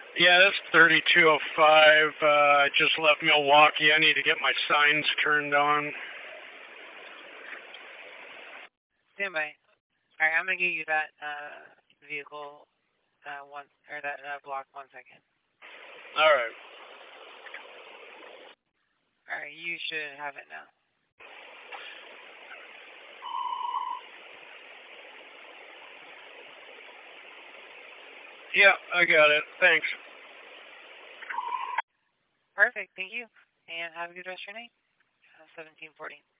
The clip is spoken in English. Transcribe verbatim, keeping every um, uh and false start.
Yeah, that's thirty-two oh five. Uh, I just left Milwaukee. I need to get my signs turned on. Stand by. All right, I'm gonna get you that uh, vehicle uh, one or that uh, block. One second. All right. All right, you should have it now. Yeah, I got it. Thanks. Perfect. Thank you, and have a good rest of your night. Uh, seventeen forty.